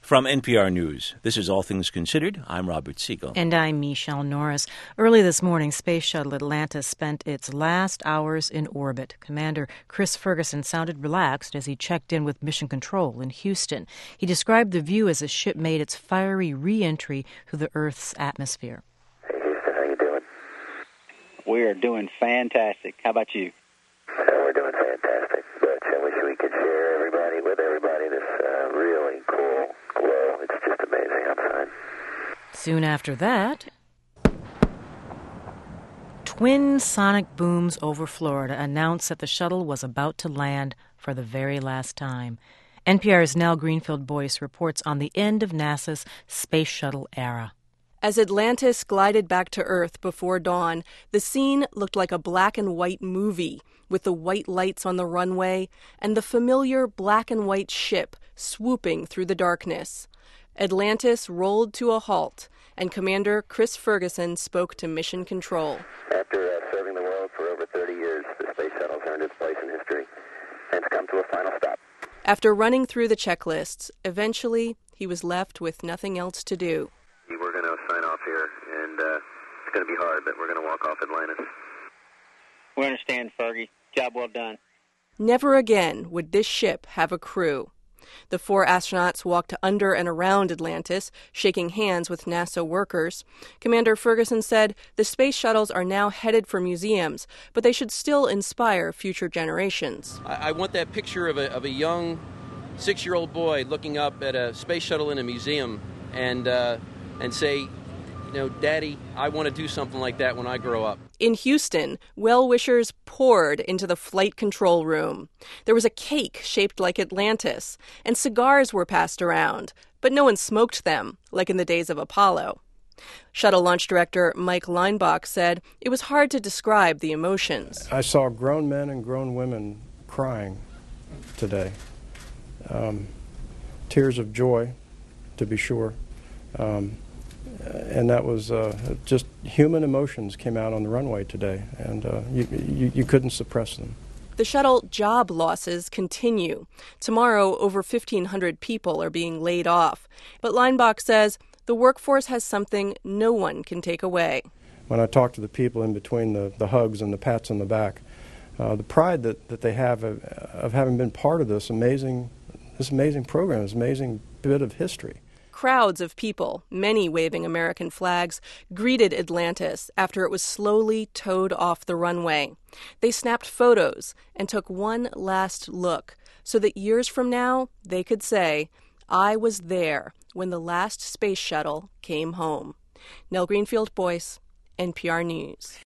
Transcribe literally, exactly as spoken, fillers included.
From N P R News, this is All Things Considered. I'm Robert Siegel. And I'm Michelle Norris. Early this morning, Space Shuttle Atlantis spent its last hours in orbit. Commander Chris Ferguson sounded relaxed as he checked in with Mission Control in Houston. He described the view as the ship made its fiery re-entry through the Earth's atmosphere. Hey, Houston, how you doing? We are doing fantastic. How about you? Uh, we're doing fantastic, but I wish we could share everybody with everybody this uh, really cool glow. It's just amazing outside. Soon after that, twin sonic booms over Florida announced that the shuttle was about to land for the very last time. N P R's Nell Greenfield-Boyce reports on the end of NASA's space shuttle era. As Atlantis glided back to Earth before dawn, the scene looked like a black and white movie, with the white lights on the runway and the familiar black and white ship swooping through the darkness. Atlantis rolled to a halt, and Commander Chris Ferguson spoke to Mission Control. After uh, serving the world for over thirty years, the space shuttle's earned its place in history, and it's come to a final stop. After running through the checklists, eventually he was left with nothing else to do. We're going to sign off here, and uh, it's going to be hard, but we're going to walk off Atlantis. We understand, Fergie. Job well done. Never again would this ship have a crew. The four astronauts walked under and around Atlantis, shaking hands with NASA workers. Commander Ferguson said the space shuttles are now headed for museums, but they should still inspire future generations. I, I want that picture of a, of a young six-year-old boy looking up at a space shuttle in a museum and uh, and say, you know, Daddy, I want to do something like that when I grow up. In Houston, well-wishers poured into the flight control room. There was a cake shaped like Atlantis, and cigars were passed around, but no one smoked them, like in the days of Apollo. Shuttle launch director Mike Leinbach said it was hard to describe the emotions. I saw grown men and grown women crying today. Um, tears of joy, to be sure. Um, and that was uh, just human emotions came out on the runway today, and uh, you, you, you couldn't suppress them. The shuttle job losses continue. Tomorrow, over fifteen hundred people are being laid off. But Leinbach says the workforce has something no one can take away. When I talk to the people in between the, the hugs and the pats on the back, uh, the pride that, that they have of, of having been part of this amazing, this amazing program, this amazing bit of history. Crowds of people, many waving American flags, greeted Atlantis after it was slowly towed off the runway. They snapped photos and took one last look so that years from now they could say, I was there when the last space shuttle came home. Nell Greenfield-Boyce, N P R News.